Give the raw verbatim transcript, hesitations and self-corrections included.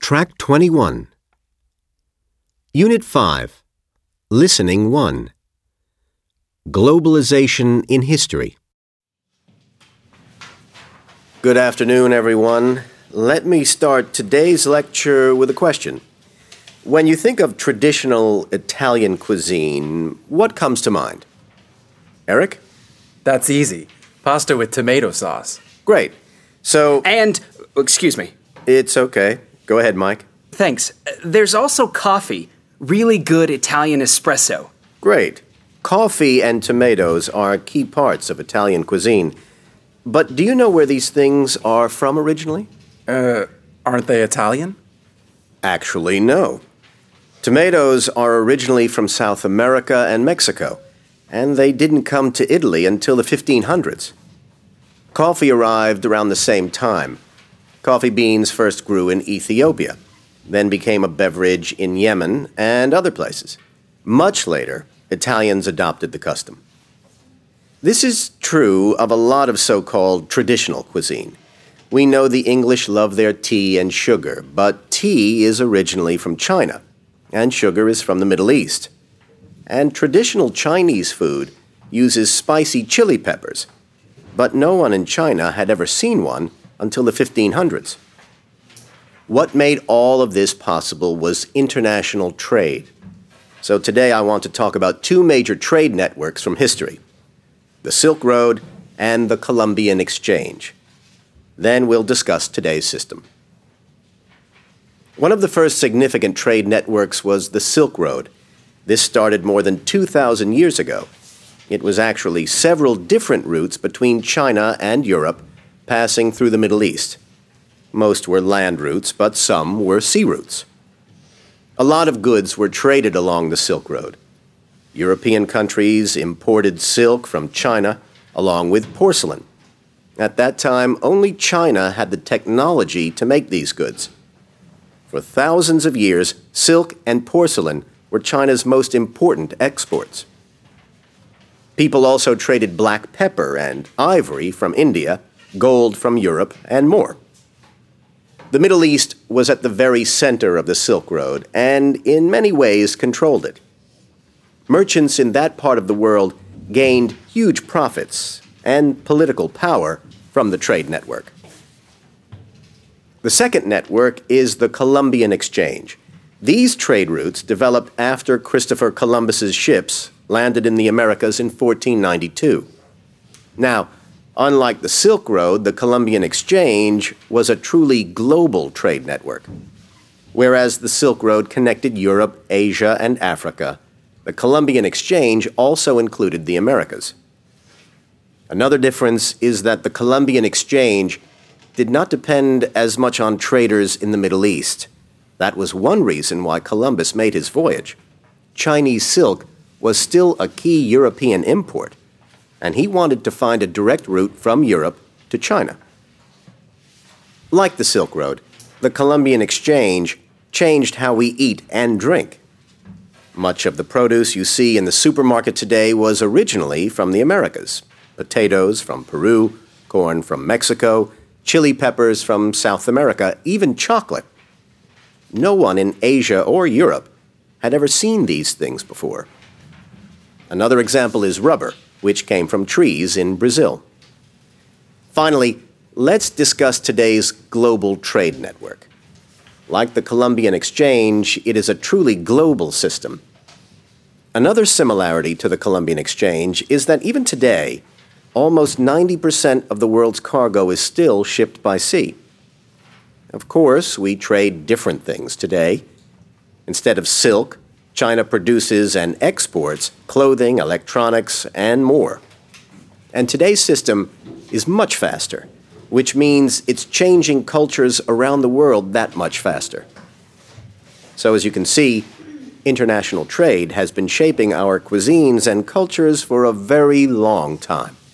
Track twenty-one. Unit five. Listening one. Globalization in History. Good afternoon, everyone. Let me start today's lecture with a question. When you think of traditional Italian cuisine, what comes to mind? Eric? That's easy. Pasta with tomato sauce. Great. So... And, excuse me. It's okay. Go ahead, Mike. Thanks. There's also coffee. Really good Italian espresso. Great. Coffee and tomatoes are key parts of Italian cuisine. But do you know where these things are from originally? Uh, aren't they Italian? Actually, no. Tomatoes are originally from South America and Mexico, and they didn't come to Italy until the fifteen hundreds. Coffee arrived around the same time. Coffee beans first grew in Ethiopia, then became a beverage in Yemen and other places. Much later, Italians adopted the custom. This is true of a lot of so-called traditional cuisine. We know the English love their tea and sugar, but tea is originally from China, and sugar is from the Middle East. And traditional Chinese food uses spicy chili peppers, but no one in China had ever seen one until the fifteen hundreds. What made all of this possible was international trade. So today I want to talk about two major trade networks from history, the Silk Road and the Columbian Exchange. Then we'll discuss today's system. One of the first significant trade networks was the Silk Road. This started more than two thousand years ago. It was actually several different routes between China and Europe, passing through the Middle East. Most were land routes, but some were sea routes. A lot of goods were traded along the Silk Road. European countries imported silk from China, along with porcelain. At that time, only China had the technology to make these goods. For thousands of years, silk and porcelain were China's most important exports. People also traded black pepper and ivory from India, gold from Europe, and more. The Middle East was at the very center of the Silk Road and in many ways controlled it. Merchants in that part of the world gained huge profits and political power from the trade network. The second network is the Columbian Exchange. These trade routes developed after Christopher Columbus's ships landed in the Americas in fourteen ninety-two. Now, unlike the Silk Road, the Columbian Exchange was a truly global trade network. Whereas the Silk Road connected Europe, Asia, and Africa, the Columbian Exchange also included the Americas. Another difference is that the Columbian Exchange did not depend as much on traders in the Middle East. That was one reason why Columbus made his voyage. Chinese silk was still a key European import, and he wanted to find a direct route from Europe to China. Like the Silk Road, the Columbian Exchange changed how we eat and drink. Much of the produce you see in the supermarket today was originally from the Americas. Potatoes from Peru, corn from Mexico, chili peppers from South America, even chocolate. No one in Asia or Europe had ever seen these things before. Another example is rubber, which came from trees in Brazil. Finally, let's discuss today's global trade network. Like the Columbian Exchange, it is a truly global system. Another similarity to the Columbian Exchange is that even today, almost ninety percent of the world's cargo is still shipped by sea. Of course, we trade different things today. Instead of silk, China produces and exports clothing, electronics, and more. And today's system is much faster, which means it's changing cultures around the world that much faster. So as you can see, international trade has been shaping our cuisines and cultures for a very long time.